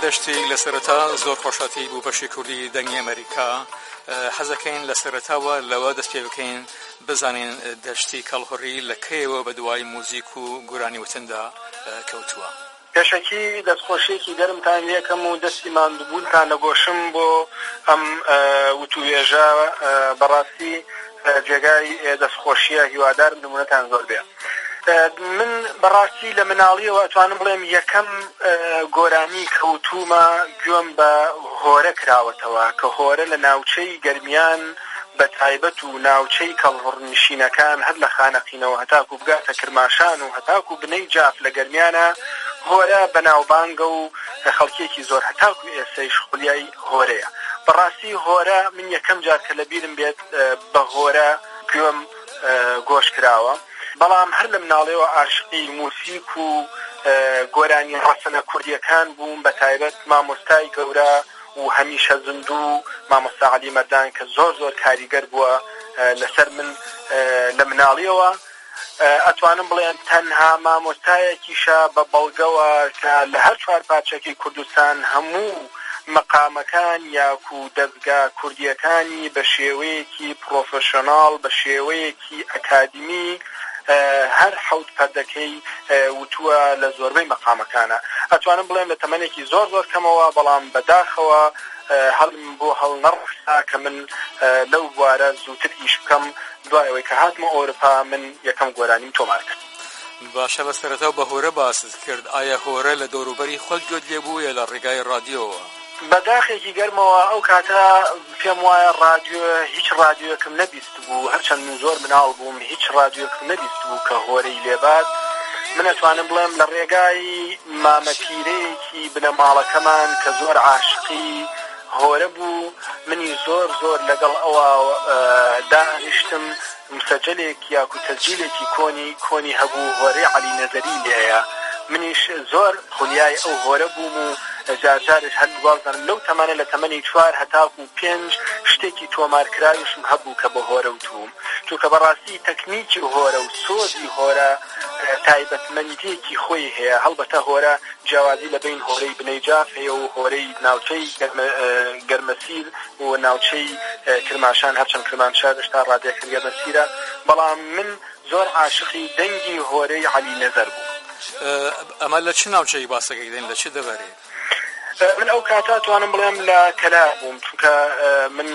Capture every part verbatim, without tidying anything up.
دەشتی لە سەرەتا زۆر خۆشەتی بوو بەشی کوردی دەنگی ئەمریکا. حەزەکەین لە سەرەتاوە لەوە دەست پێ بکەین بزانین دەشتی کەڵهوڕی لە کەیەوە بە دوای موزیک و گورانی وتندا کەوتووە. پێشەکی دەستخۆشیێکی گەرمتان یەکەم و دەستی ماندووبوونتان لە گۆشم بۆ ئەم وتوێژە بەڕاستی جێگای دەستخۆشیە، هیوادارم نمونەتان زۆر بێ. من بەڕاستی لە مناڵیەوە ئەتوانم بڵێم یەکەم گۆرانی کەوتومە گوێم بە هۆرە کراوەتەوە کە هۆرە لە ناوچەی گەرمیان بە تایبەت و ناوچەی کەڵهوڕنشینەکان هەر لە خانەقینەوە هەتاکو بگاتە کرماشان و هەتاکو بنەی جاف لە گەرمیانە هۆرە بەناوبانگە و خەڵکێکی زۆر هەتاکو ئێسەیش خولیای هۆرەیە. بەڕاستی هۆرە من یەکەم جار کە لە بیرم بێت بە هۆرە گوێم گۆش کراوە، بەڵام هەر لە مناڵیەوە عاشقی موسیک و گۆرانی ڕەسەنە کوردیەکان بووم، بە تایبەت مامۆستای گەورە و هەمیشە زیندوو مامۆستا عەلی مەردان کە زۆر زۆر کاریگەر بووە لەسەر من لە مناڵیەوە. ئەتوانم بڵێن تەنها مامۆستایەکیشە بە بەڵگەوە کە لە هەر چوار پارچەکی کوردستان هەموو مەقامەکان یاکو دەستگا کوردیەکانی بە شێوەیەکی پرۆفێشناڵ بە شێوەیەکی ئەکادمی هەر حەوت پەردەکەی وتووە لە زۆربەی مەقامەکانە. ئەتوانم بڵێم لە تەمەنێکی زۆر زۆر کەمەوە، بەڵام بەداخەوە هەڵم بۆ هەڵ نەڕستا کە من لەو بوارە زووتر ئیش بکەم. دوایەوەی کە هاتمە ئەوروپا من یەکەم گۆرانیم تۆمار کرد. باشە، بە سەرەتا بە هۆرە باست کرد. ئایا هۆرە لە دەوروبەری خۆت گوێت لێ بوو یا لە ڕێگای ڕادیۆوە؟ بەداخێکی گەرمەوە ئەو کاتە پێم وایە ڕادیۆ هیچ ڕادیۆکم نەبیست بوو، هەرچەند من زۆر مناڵ بووم هیچ ڕادیۆکم نەبیست بوو کە هۆرەی لێبات. من ئەتوانم بڵێم لە ڕێگای مامەپیرەیەکی بنەماڵەکەمان کە زۆر عاشقی هۆرە بوو، منی زۆر زۆر لەگەڵ ئەوە داهێشتم مسەجلێک یاکو تەسجیلێکی کۆنی کۆنی هەبوو هۆرەی عەلی نەزەری لێیە. منیش زۆر خولیای ئەو هۆرە بووم و جارجارش هەر دوازدەم لەو تەمەنە لە تەمەنی چوار هەتاکو پێنج شتێکی تۆمارکراویشم هەبوو کە بە هۆرە وتوم، چونکە بەڕاستی تەکنیکی هۆرە و سۆزی هۆرە تایبەتمەندیەکی خۆی هەیە. هەڵبەتە هۆرە جیاوازی لە بین هۆرەی بنەی جاف هەیە و هۆرەی ناوچەی گەرمەسیر و ناوچەی کرماشان، هەرچەند کرمانشار شتا ڕادیەکە گەرمەسیرە، بەڵام من زۆر عاشقی دەنگی هۆرەی عەلی نەزەر بوو. ئەمە لە چ ناوچەی باسەکەی دێن، لە چ دەبارێت؟ من ئەو کاتە توانم بڵێم لە کەلا بووم، چونکە من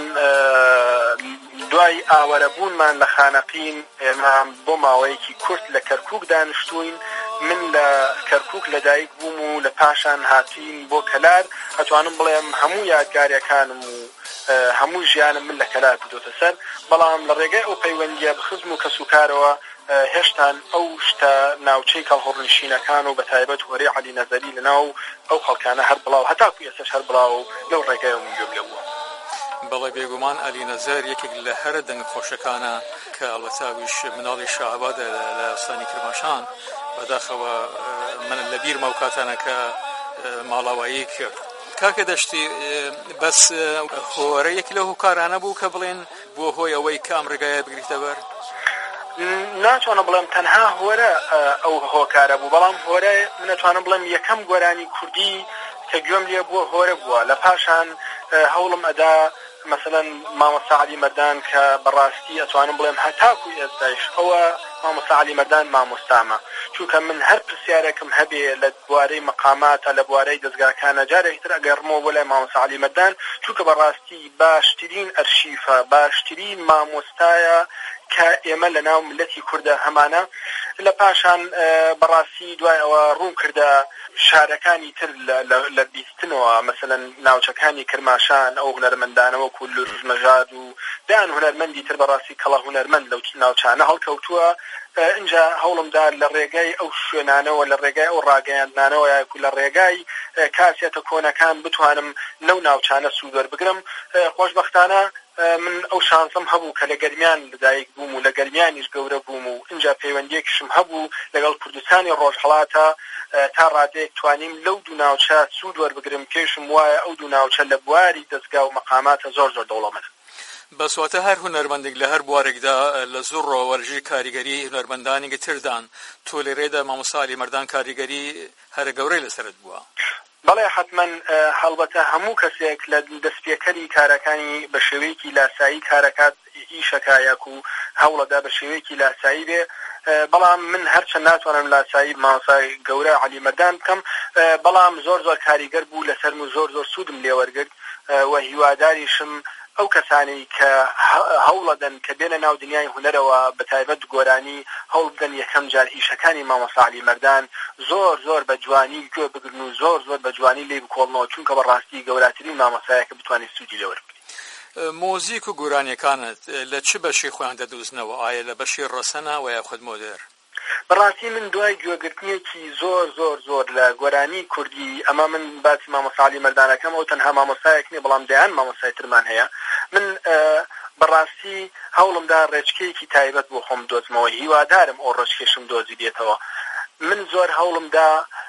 دوای ئاوەرەبوونمان لە خانەقین ئێمە بۆ ماوەیەکی کورت لە کەرکووک دانیشتوین. من لە کەرکووک لەدایک بووم و لە پاشان هاتین بۆ کەلار. ئەتوانم بڵێم هەموو یادگاریەکانم و هەموو ژیانم من لە کەلار کردوتە سەر، بەڵام لە ڕێگای ئەو پەیوەندیە بخزم و کەسوکارەوە هێشتان ئەو شتە ناوچەی کەڵهوڕنشینەکان و بە تایبەت هۆرەی عەلی نەزەری لەناو ئەو خەڵکانە هەر بڵاو هەتاکو ئێستاش هەر بڵاو لەو ڕێگایەوە من گوێم لێ بووە. بەڵێ بێگومان عەلی نەزەر یەکێک لە هەرە دەنگ خۆشەکانە کە ئەڵەتاویش مناڵی شەعبادە لە ئەستانی کرماشان. بەداخەوە من لە بیرمە ئەو کاتانە کە ماڵاوایی کرد. کاکە دەشتی بەس هۆرە یەکی لەو هۆکارانە بوو کە بڵێن بۆ هۆی ئەوەی کە ئەم ڕێگایە بگریتە بەر؟ ناتوانم بڵێم تەنها هۆرە ئەو هۆکارە بوو، بەڵام هۆرە منەتوانم بڵێم یەکەم گۆرانی کوردی کە گوێم لێ بووە هۆرە بووە. لە پاشان هەوڵم ئەدا مثلا مامۆستا عەلی مەردان کە بەڕاستی ئەتوانم بڵێم هەتاکو ئێستاش ئەوە مامۆستا عەلی مەردان مامۆستامە، چونکە من هەر پرسیارێکم هەبێ لە بوارەی مەقاماتە لە بوارەی دەستگاکانە جارێکتر ئەگەڕمەوە بۆ لای مامۆستا عەلی مەردان، چونکە بەڕاستی باشترین ئەرشیفە باشترین مامۆستایە کە ئێمە لە ناو ملەتی کوردە هەمانە. لە پاشان بەڕاستی دوای ئەوە ڕوو کردە شارەکانی تر لە بیستنەوە، مثلا ناوچەکانی کرماشان ئەو هونەرمەندانەوە کو لوژمەژاد و دان هونەرمەندی تر بەڕاستی کەڵە هونەرمەند لەو ناوچانە هەڵکەوتووە. اینجا هەوڵمدا لە ڕێگای ئەو شوێنانەوە لە ڕێگای ئەو ڕاگەیاندنانەوە یاکو لە ڕێگای کاسێتە کۆنەکان بتوانم لەو ناوچانە سوود وەربگرم. خۆشبەختانە من ئەو شانسم هەبوو کە لە گەرمیان لەدایک بووم و لە گەرمیانیش گەورە بووم و اینجا پەیوەندیەکیشم هەبوو لەگەڵ کوردستانی ڕۆژهەڵاتە تا ڕادێک توانیم لەو دوو ناوچە سوود وەربگرم. پێشم وایە ئەو دوو ناوچە لە بواری دەستگا و مەقاماتە زۆر زۆر دەوڵەمەند. بەسواتە هەر هونەرمەندێک لە هەر بوارێکدا لە زۆر ڕۆوەرژی کاریگەری هونەرمەندانی تردان تۆ لێرێدا مامۆستا عەلی مەردان کاریگەری هەرە گەورەی لەسەرت بووە. بەڵێ حتمما هەڵبەتە هەموو کەسێک لە دەستپێکەری کارەکانی بە شێوەیەکی لاسایی کارەکات ئیشەکە یاکو هەوڵەدا بە شێوەیەکی لاسایی بێ، بەڵام من هەرچەند ناتوانم لاسایی مامۆستای گەورە عەلی مەردان بکەم، بەڵام زۆر زۆر کاریگەر بوو لەسەرم و زۆر زۆر سوودم لێوەرگرت و هیواداریشم ئەو کەسانی کە هەوڵەدەن کە بێنە ناو دنیای هونەرەوە بە تایبەت گۆرانی هەوڵ بدەن یەکەم جار ئیشەکانی مامۆستا عەلی مەردان زۆر زۆر بە جوانی گوێ بگرن و زۆر زۆر بە جوانی لێ بکۆڵنەوە، چونکە بەڕاستی گەوراترین مامۆستایەکە بتوانێت سوودی لێوەربگرێت. مۆزیک و گۆرانیەکانت لە چ بەشی خۆیان دەدوزنەوە؟ ئایا لە بەشی ڕەسەنە و یاخود مۆدێر؟ بەڕاستی من دوای گوێگرتنیەکی زۆر زۆر زۆر لە گۆرانی کوردی، ئەمە من باسی مامۆستا عەلی مەردانەکەم ئەو تەنها مامۆستایەک نییە بەڵام دەیان مامۆستای ترمان هەیە. من بەڕاستی هەوڵمدا ڕێچکەیەکی تایبەت بۆ خۆم دۆزمەوە، هیوادارم ئەو ڕێچکەشم دۆزی دێتەوە. من زۆر هەوڵمدا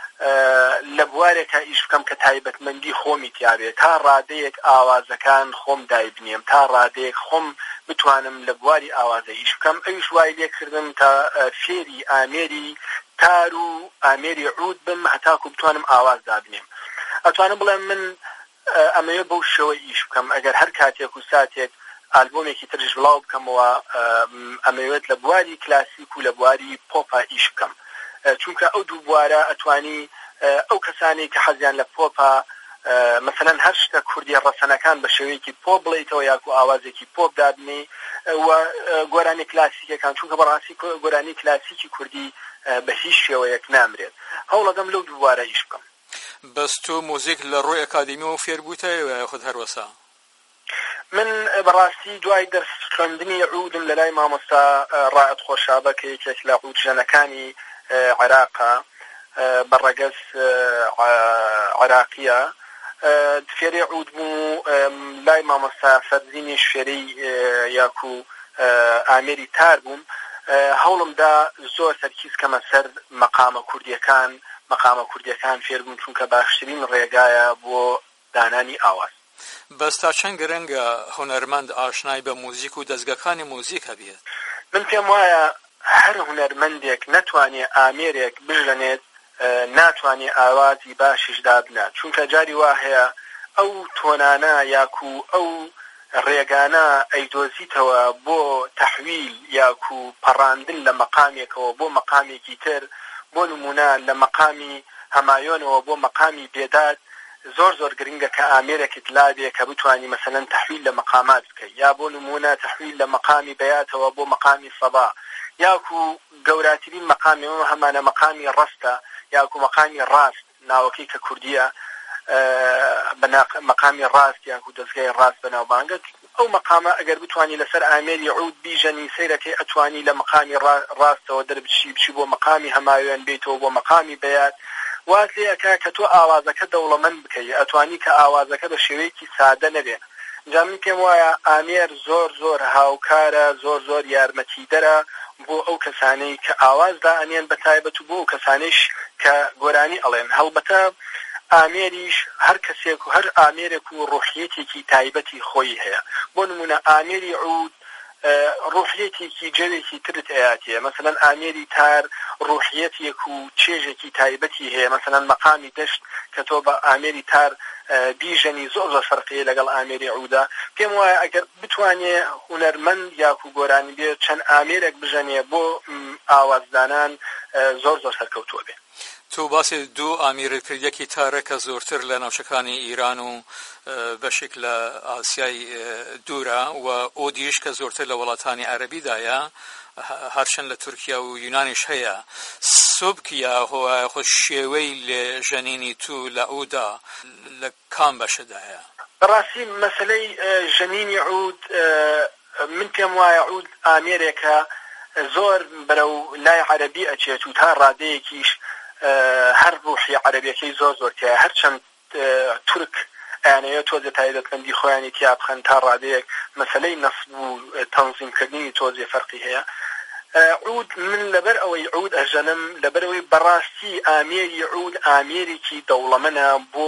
لە بوارێکە ئیش بکەم کە تایبەتمەندی خۆمی تیاابێت، تا ڕادەیەک ئاوازەکان خۆم دایبنێم، تا ڕادەیەک خۆم بتوانم لە بواری ئاوازە ئیش بکەم. ئەویش وای لێکردم تا فێری ئامێری تار و ئامێری عود بم هەتاکو بتوانم ئاواز دابنێم. ئەتوانم بڵێم من ئەمەیە بەو شێوە ئیش بکەم، ئەگەر هەر کاتێک و ساتێک ئالبۆمێکی ترش بڵاو بکەمەوە ئەمەوێت لە بواری کلاسیک و لە بواری پۆپا ئیش بکەم، چونکە ئەو دوو بوارە ئەتوانی ئەو کەسانی کە حەزیان لە پۆپا مثلەن هەر شتە کوردی ڕەسەنەکان بە شێوەیەکی پۆپ بڵێیتەوە یاکو ئاوازێکی پۆپ دابنی و گۆرانی کلاسیکەکان، چونکە بەڕاستی گۆرانی کلاسیکی کوردی بە هیچ شێوەیەک نامرێت. هەوڵەدەم لەو دوو بوارە ئیش بکەم. بەس تۆ مۆزیک لە ڕۆی ئەکادیمیەوە فێر بوویتەوە یاخود هەروەسا؟ من بەڕاستی دوای دەرس خوێندنی عودم لە لای مامۆستا ڕائەت خۆشابە کە یەکێک لە عودژەنەکانی عێراقا بەڕەگەز عێراقیە، فێری عود بوو لای مامۆستا فەرزینیش فێرەی یاکو ئامێری تار بووم. هەوڵمدا زۆر تەرکیز کەمە سەر مەقامە کوردیەکان مەقامە کوردیەکان فێر بوون، چونکە باشترین ڕێگایە بۆ دانانی ئاواز. بەس تا چەند گرنگە هونەرمەند ئاشنای بە موزیک و دەستگاکانی موزیک هەبێت؟ من پێم وایە هەر هونەرمەندێک نەتوانێ ئامێرێک بژەنێت ناتوانێ ئاوازی باشیش دابنات، چونکە جاری وا هەیە ئەو تۆنانە یاکو ئەو ڕێگانە ئەیدۆزیتەوە بۆ تەحویل یاکو پەڕاندن لە مەقامێکەوە بۆ مەقامێکی تر، بۆ نمونە لە مەقامی هەمایۆنەوە بۆ مەقامی بێداد زۆر زۆر گرنگە کە ئامێرێکت لابێ کە بتوانی مەسەلەن تەحویل لە مەقامات بکەیت، یا بۆ نمونە تەحویل لە مەقامی بەیاتەوە بۆ مەقامی سەبا، یاکو گەوراترین مەقامی ئەوە هەمانە مەقامی ڕەستە یاکو مەقامی ڕاست، ناوەکەی کە کوردیە بە مەقامی ڕاست یاکو دەستگای ڕاست بەناوبانگت. ئەو مەقامە ئەگەر بتوانی لەسەر ئامێری عود بیژەنی سەیرەکەی ئەتوانی لە مەقامی ڕاستەوە دەربچی بچی بۆ مەقامی هەمایۆن بێتەوە بۆ مەقامی بەیات، وات لێەکە کە تۆ ئاوازەکە دەوڵەمەند بکەی، ئەتوانی کە ئاوازەکە بە شێوەیەکی سادە نەبێ. جا من پێم وایە ئامێر زۆر زۆر هاوکارە، زۆر زۆر یارمەتیدەرە بۆ ئەو کەسانەی کە ئاوازدا ئەنێن بە تایبەت و بۆ ئەو کەسانیش کە گۆرانی ئەڵێن. هەڵبەتە ئامێریش هەر کەسێک و هەر ئامێرێک و ڕوحیەتێکی تایبەتی خۆی هەیە. بۆ نمونە ئامێری عود ڕوحیەتێکی جەوێکی ترت ئەیاتیە، مەسەلەن ئامێری تار ڕوحیەتێک و چێژێکی تایبەتی هەیە، مەسەلەن مەقامی دەشت کە تۆ بە ئامێری تار بیژەنی زۆر زۆر فەرقیە لەگەڵ ئامێری عودا. پێم وایە ئەگەر بتوانێ هونەرمەند یاکو گۆرانی بێت چەند ئامێرێک بژەنێ بۆ ئاوازدانان زۆر زۆر سەرکەوتووە بێت. تو باسی دوو ئامیرکردیەکی تارە کە زۆرتر لە ناوچەکانی ئیران و بەشێک لە ئاسیای دوورە و ئۆدیش کە زۆرتر لە وڵاتانی عەرەبیدایە، هەرچەند لە تورکیا و یونانیش هەیە. سوبکیا هۆ خۆ شێوەی لێ ژەنینی تو لە ئەودا لە کام بەشەدایە؟ بەڕاستی مەسەلەی ژەنینی عود من پێم وایە عود ئامێرێکە زۆر بەرەو لای عەرەبی ئەچێت و تا ڕادەیەکیش هەر ڕوحی عەرەبیەکەی زۆر زۆرتیایە، هەرچەند تورک ئەیانەوێت تۆزێ تایبەتمەندی خۆیانی تیا بخەن تا ڕادەیەک مەسەلەی نەسب و تەنزیمکردنی تۆزێ فەرقی هەیە. عود من لەبەر ئەوەی عود ئەژەنم لەبەر ئەوەی بەڕاستی ئامێری عود ئامێرێکی دەوڵەمەنە بۆ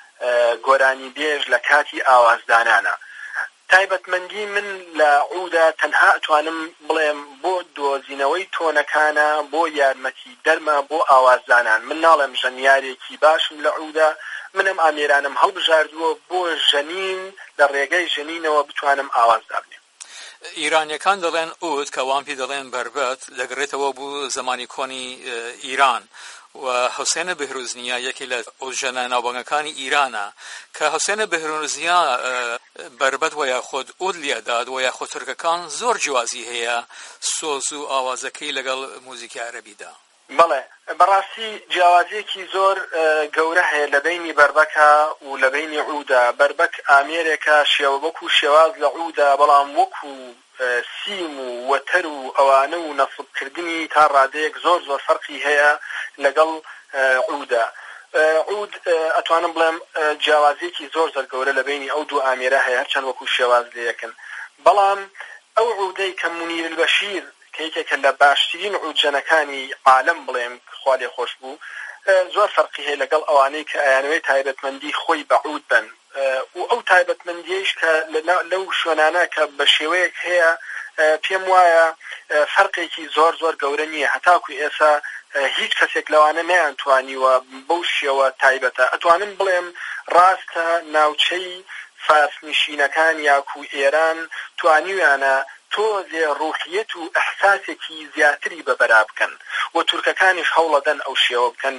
گۆرانی بێژ لە کاتی ئاوازدانانە. تایبەتمەندی من لە عودا تەنها ئەتوانم بڵێم بۆ دۆزینەوەی تۆنەکانە، بۆ یارمەتی دەرمە بۆ ئاوازدانان. من ناڵێم ژەنیارێکی باشم لە عودا، منم ئامێرانم هەڵبژاردووە بۆ ژەنین لە ڕێگەی ژەنینەوە بتوانم ئاوازدا بنێم. ئیرانیەکان دەڵێن ئوت کە وان پێ دەڵێن بربەت دەگرێتەوە بوو زمانی کۆنی ئیران و حوسێنە بەهروزنیە یەکێ لە ئۆژەنە ناوبانگەکانی ئیرانە کە حوسێنە بەهروزنیە بربەت و یاخود ئود لێداد و یاخود تورکەکان زۆر جیازی هەیە سۆز و ئاوازەکەی لەگەڵ موزیکی عەرەبیدا. بەڵێ بەڕاستی جیاوازیەکی زۆر گەورە هەیە لە بینی بربەکە و لە بینی عودا. بربەک ئامێرێکە شێوە وەکو شێواز لە عودا بەڵام وەکو سیم و وەتەر و ئەوانە و نەسبکردنی تا ڕادەیەک زۆر زۆر فەرقی هەیە لەگەڵ عودا. عود ئەتوانم بڵێم جیاوازیەکی زۆر زۆر گەورە لە بینی ئەو دوو ئامێرە هەیە هەرچەند وەکو شێواز لەیەکن. بەڵام ئەو عودەی کە مونیر البەشیر کە یەکێکە لە باشترین عودجەنەکانی عالەم بڵێم خوا لێ خۆش بوو، زۆر فەرقی هەیە لەگەڵ ئەوانەی کە ئەیانەوەی تایبەتمەندی خۆی بە عود بن و ئەو تایبەتمەندیش کە لەو شوێنانە کە بە شێوەیەک هەیە پێم وایە فەرقێکی زۆر زۆر گەورە نییە. هەتاکو ئێستا هیچ کەسێک لەوانە نەیانتوانیوە بەو شێوە تایبەتە. ئەتوانم بڵێم ڕاستە ناوچەی فارسنشینەکان یاکو ئێران توانیویانە تۆزێ ڕوحیەت و ئەحساسێکی زیاتری بەبەرا بکەن و تورکەکانیش هەوڵەدەن ئەو شێوە بکەن.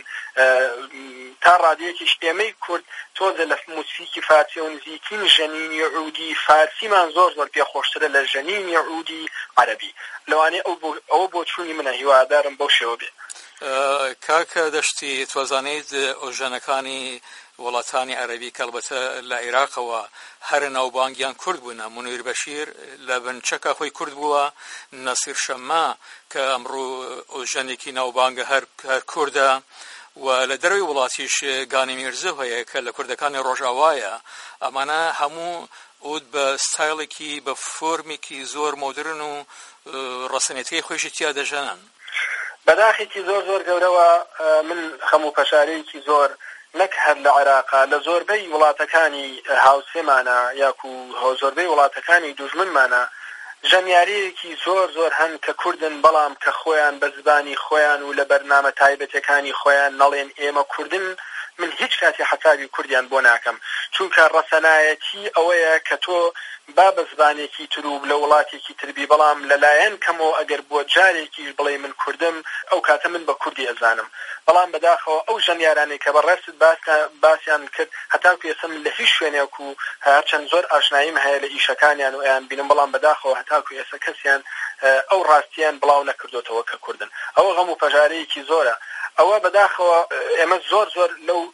تا ڕادیەکیش ئێمەی کورد تۆزە لە موسیقی فارسی و نزیکین ژەنینی عودی فارسیمان زۆر زۆر پێخۆشترە لە ژەنینی عودی عەرەبی. لەوانەیە ئەوە بۆ چوونی منە هیوادارم بەو شێوە بێ. کاکە دەشتی توازانەیت ئۆژەنەکانی وڵاتانی عەرەبی کە ئەلبەتە لە عێراقەوە هەر ناوبانگیان کورد بوون. مونیر بەشیر لە بنچەکە خۆی کورد بووە، نەسیر شەممە کە ئەمڕۆ ئۆژەنێکی ناوبانگە هەر کوردە و لە دەروی وڵاتیش گانی میرزە هەیە کە لە کوردەکانی ڕۆژاوایە. ئەمانە هەموو ئود بە ستایلێکی بە فۆرمێکی زۆر مۆدرن و ڕەسەنێتی خۆیشی تیا دەژەنن. بەداخێکی زۆر زۆر گەورەوە من خەموو پەشارەیەکی زۆر نەک هەر لە عێراقا لە زۆربەی وڵاتەکانی هاوسێمانە یاکو زۆربەی وڵاتەکانی دوژمنمانە ژەمیارەیەکی زۆر زۆر هەن کە کوردن بەڵام کە خۆیان بە زبانی خۆیان و لە بەرنامە تایبەتەکانی خۆیان نەڵێن ئێمە کوردن. من هیچ کاتی حسابی کوردیان بۆ ناکەم چونکە ڕەسەنایەتی ئەوەیە کە تۆ با بە زبانێکی تر و لە وڵاتێکی تربی بەڵام لەلایەن کەمەوە ئەگەر بۆ جارێکی بڵێ من کوردم ئەو کاتە من بە کوردی ئەزانم. بەڵام بەداخەوە ئەو ژەمیارانەی کە بەڕێست باسییان کرد هەتاکو ئێستا من لە هیچ شوێنێک و هەرچەند زۆر ئاشناییم هەیە لە ئیشەکانیان و ئەیان بینم بەڵام بەداخەوە هەتاکو ئێستا کەسیان ئەو ڕاستیان بڵاو نەکردوتەوە کە کوردن. ئەوە غەم و پەژارەیەکی زۆرە. ئەوە بەداخەوە ئێمە زۆر زۆر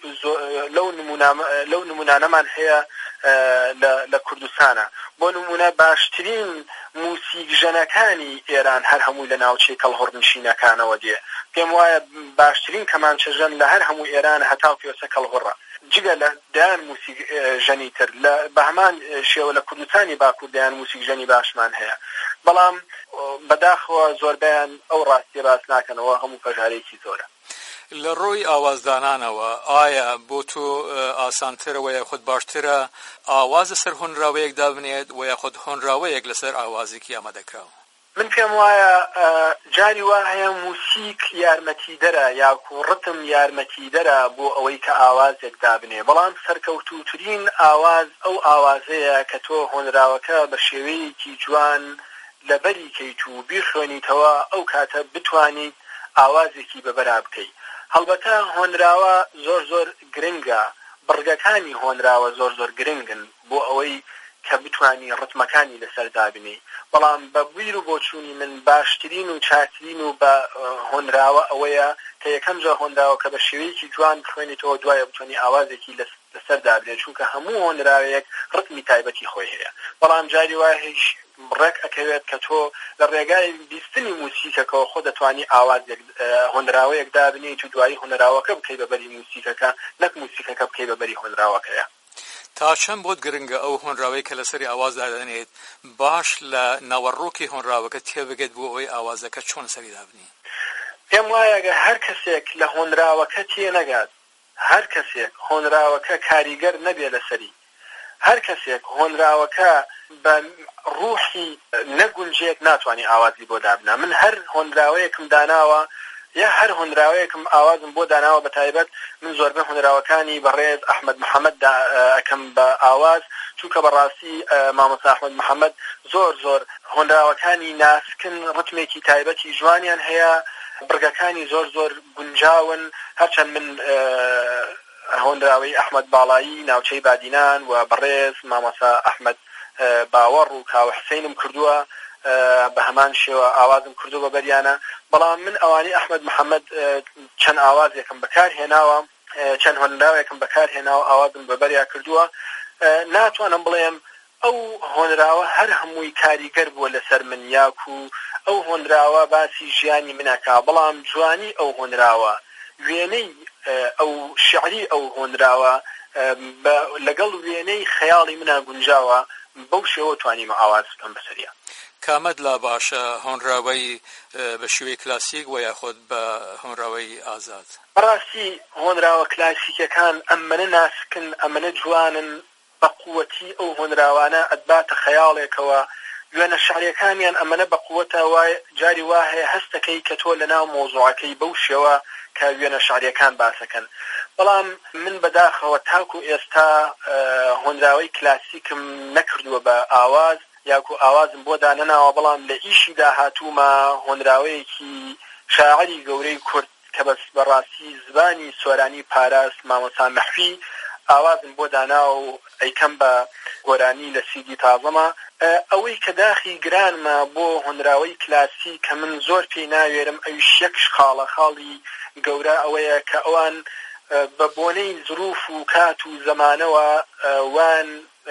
لەو نمونانەمان هەیە لە کوردستانە. بۆ نمونە باشترین موسیقژەنەکانی ئێران هەر هەمووی لە ناوچەی کەڵهوڕنشینەکانەوە دێ. پێم وایە باشترین کەمانچەژەن لە هەر هەموو ئێرانە هەتاکو ئێستا کەڵهوڕە. جگە لە دایان موسیقژەنی تر لە بە هەمان شێوە لە کوردستانی باکوور دایان موسیقژەنی باشمان هەیە. بەڵام بەداخەوە زۆربیان ئەو ڕاستیە باس ناکەنەوە. هەموو پەژارێکی زۆرە. لە ڕۆی ئاوازدانانەوە ئایا بۆ تۆ ئاسانترەوە یاخود باشترە ئاواز سەر هۆنراوەیەکدا بنێت و یاخود هۆنراوەیەک لەسەر ئاوازێکی ئامادەکراوە؟ من پێم وایە جاری وا هەیە موسیق یارمەتیدەرە یاکو ڕتم یارمەتیدەرە بۆ ئەوەی کە ئاوازێک دابنێ. بەڵام سەرکەوتووترین ئاواز ئەو ئاوازەیە کە تۆ هۆنراوەکە بە شێوەیەکی جوان لەبەری کەیت و بیخوێنیتەوە ئەو کاتە بتوانیت ئاوازێکی بەبەرا بکەیت. هەڵبەتە هۆنراوە زۆر زۆر گرنگە، بڕگەکانی هۆنراوە زۆر زۆر گرنگن بۆ ئەوەی کە بتوانی ڕتمەکانی لەسەر دابنی. بەڵام بە بیر و بۆچوونی من باشترین و چاکترین و بە هۆنراوە ئەوەیە کە یەکەم جا هۆنراوە کە بە شێوەیەکی جوان بخوێنیتەوە دوایە بتوانی ئاوازێکی لەسەر دابنێت چونکە هەموو هۆنراوەیەک ڕتمی تایبەتی خۆی هەیە. بەڵام جاری وایە هیچ ڕێک ئەکەوێت کە تۆ لە ڕێگای بیستنی موسیقەکەەوە خۆ دەتوانی ئاوازێک هۆنراوەیەک دابنیت و دوایی هۆنراوەکە بکەی بەبەری موسیقەکە نەک موسیقەکە بکەی بەبەری هۆنراوەکەیە. تا چەند بۆت گرنگە ئەو هۆنراوەی کە لەسەری ئاواز دادەنێت باش لە ناوەڕۆکی هۆنراوەکە تێبگێت بۆ ئەوەی ئاوازەکە چۆن سەری دابنی؟ پێم وایە هەر کەسێک لە هۆنراوەکە تێ نەگات، هەر کەسێک هۆنراوەکە کاریگەر نەبێ لەسەری، هەر کەسێک هۆنراوەکە بە ڕوحی نەگونجێت ناتوانانی ئاوازی بۆ دابنا. من هەر هۆنراوەیەکم داناوە یا هەر هۆنراوەیەکم ئاوازم بۆ داناوە بە تایبەت من زۆربەی هۆنراوەکانی بەڕێز ئەحمەد محەممەد ئەەکەم بە ئاواز چونکە بەڕاستی مامۆستا ئەحمەد محەممەد زۆر زۆر هۆنراوەکانی ناسکن ڕتمێکی تایبەتی جوانیان هەیە برگەکانی زۆر زۆر گونجاون هەرچەند من هۆنراوەی ئەحمەد باڵایی ناوچەی بادینان و بەڕێز مامۆستا ئەحمەد باوەڕ و کاوە حسینم کردووە بە هەمان شێوە ئاوازم کردو بە بەریانە بەڵام من ئەوانی ئەحمەد محەممەد چەند ئاوازێکم بەکار هێناوە چەند هۆنراوێکم بەکار هێناوە ئاوازم بە بەریا کردووە ناتوانم بڵێم ئەو هۆنراوە هەر هەمووی کاریگەر بووە لەسەر من یاکو ئەو هۆنراوە باسی ژیانی مناکا بەڵام جوانی ئەو هۆنراوە وێنەی ئەو شعری ئەو هۆنراوە لەگەڵ وێنەی خەیاڵی منە گونجاوە بەو شێوە توانیمە ئاواز بکەم بەسەریا. کامەد لا باشە هۆنراوەی بە شێوەی کلاسیک و یاخۆت بە هۆنراوەی ئازاد؟ بەڕاستی هۆنراوە کلاسیکەکان ئەمەنە ناسکن ئەمەنە جوانن بە قووەتی ئەو هۆنراوانە ئەدباتە خەیاڵێکەوە وێنە شعریەکانیان ئەمەنە بە قووەتە وای جاری وا هەیە هەستەکەی کە تۆ لەناو مۆزوعەکەی بەو شێوە کە وێنە شعریەکان باسەکەن بەڵام من بەداخەوە تاکو ئێستا هۆنراوەی کلاسیکم نەکردووە بە ئاواز یاکو ئاوازم بۆ دانەناوە بەڵام لە ئیشی داهاتوومە هۆنراوەیەکی شاعری گەورەی کورد کە بەس بەڕاستی زبانی سۆرانی پاراست مامۆستا مەحفی ئاوازم بۆ داناوە و ئەیکەم بە گۆرانی لە سیدی تازەمە ئەوەی کە داخی گرانمە بۆ هۆنراوەی کلاسی کە من زۆر پێی ناوێرم ئەویش یەک خاڵە خاڵی گەورە ئەوەیە کە ئەوان بە بۆنەی زروف و کات و زەمانەوە وان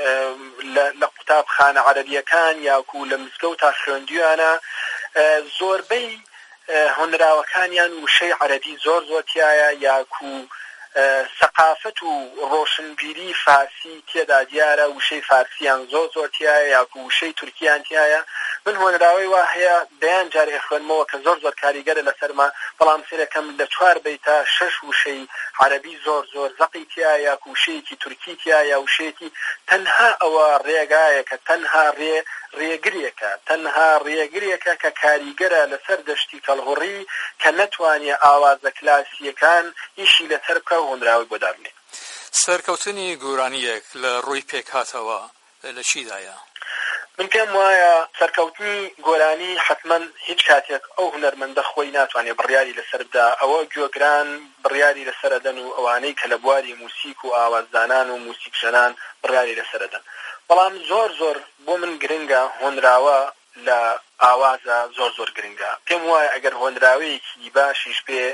لە قوتابخانە عەرەبیەکان یاکو لە مزگەوتا خوێندویانە زۆربەی هۆنراوەکانیان وشەی عەرەبی زۆر زۆرتیایە یاکو سەقافەت و ڕۆشنبیری فارسی تێدا دیارە وشەی فارسیان زۆر زۆرتیایە یاکو وشەی تورکیان تایە من هۆنراوەی وا هەیە دەیان جارێ خوێنمەوە کە زۆر زۆر کاریگەرە لەسەرما بەڵام سێرەکەم لە چوار بەیتە شەش وشەی عەرەبی زۆر زۆر زەقی تایە یاکو وشەیەکی تورکی تایە وشەیەکی تەنها ئەوە ڕێگایەکە تەنها ڕێ ڕێگریەکە تەنها ڕێگریەکە کە کاریگەرە لەسەر دەشتی کەڵهوڕی کە نەتوانێ ئاوازە کلاسیەکان ئیشی لەسەر بکە و هۆنراوی بۆ دابنێ. سەرکەوتنی گۆرانیەک لە ڕووی پێکهاتەوە لە چیدایە؟ من پێم وایە سەرکەوتنی گۆرانی حتمما هیچ کاتێک ئەو هونەرمەندە خۆی ناتوانێت بڕیاری لەسەر بدا ئەوە گوێگران بڕیاری لەسەردەن و ئەوانەی کە لە بواری موسیک و ئاوازدانان و موسیقشەنان بڕیاری لەسەردەن بەڵام زۆر زۆر بۆ من گرنگە هۆنراوە لە ئاوازە زۆر زۆر گرنگە پێم وایە ئەگەر هۆنراوەیەکی باشیش بێ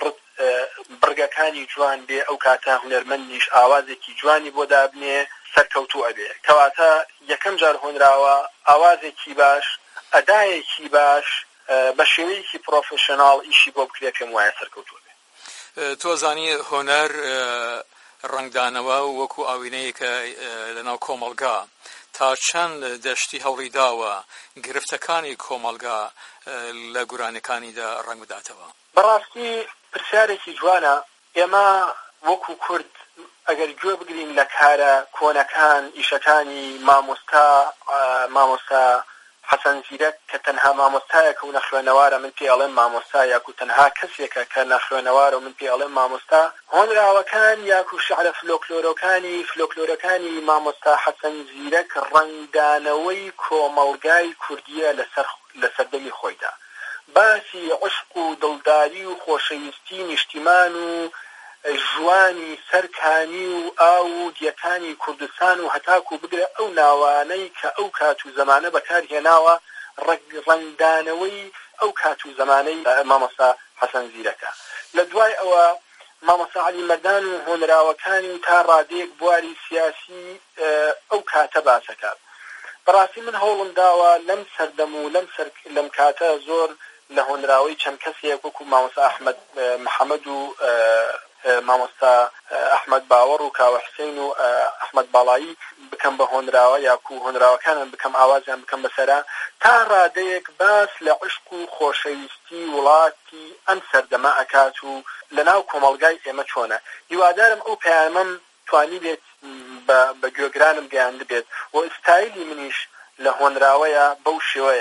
بڕگەکانی جوان بێ ئەو کاتە هونەرمەندیش ئاوازێکی جوانی بۆ دابنێ سەرکەوتوو ئەبێ کەواتە یەکەم جار هۆنراوە ئاوازێکی باش ئەدایەکی باش بە شێوەیەکی پرۆفێشناڵ ئیشی بۆ بکرێت پێم وایە سەرکەوتوو بێ. تۆ زانی هۆنەر ڕنگدانەوە وەکو ئاوینەیەکە لەناو کۆمەڵگا تا چەند دەشتی هەوڵی داوە گرفتەکانی کۆمەڵگا لە گورانەکانیدا ڕنگ بداتەوە؟ بەڕاستی پرسیارێکی جوانە. ئێمە وەکو کورد ئەگەر گوێ بگرین لە کارە کۆنەکان ئیشەکانی مامۆستا مامۆستا حەسەن زیرەک کە تەنها مامۆستایەکە و نەخوێنەوارە من پێ ئەڵێم مامۆستا یاکو تەنها کەسێکە کە نەخوێنەوارە و من پێ ئەڵێم مامۆستا هۆنراوەکان یاکو شعرە فلۆکلۆرەکانی فلۆکلۆرەکانی مامۆستا حەسەن زیرەک ڕنگدانەوەی کۆمەڵگای کوردیە لەسەر لەسەردەمی خۆیدا باسی عشق و دڵداری و خۆشەویستی نیشتیمان و ژوانی سەرکانی و ئاو و دیەکانی کوردستان و هەتاکو بگرە ئەو ناوانەی کە ئەو کات و زەمانە بەکارهێناوە ڕنگدانەوەی ئەو کات و زەمانەی مامۆستا حەسەن زیرەکە. لە دوای ئەوە مامۆستا عەلی مەردان و هۆنراوەکانی و تا ڕادەیەک بواری سیاسی ئەو کاتە باسەکات. بەڕاستی من هەوڵم داوە لەم سەردەم و لەم لەم کاتە زۆر لە هۆنراوەی چەند کەسێک وەکو مامۆستا ئەحمەد محەممەد و مامۆستا ئەحمەد باوەڕ و کاوە حسین و ئەحمەد باڵایی بکەم بە هۆنراوە یاکو هۆنراوەکانم بکەم ئاوازیان بکەم بەسەرا تا ڕادەیەک باس لە عشق و خۆشەویستی وڵاتی ئەم سەردەمە ئەکات و لەناو کۆمەڵگای ئێمە چۆنە. هیوادارم ئەو پەیامەم توانی بێت بە گوێگرانم گەیاند بێت و ئستایلی منیش لە هۆنراوەیە بەو شێوەیە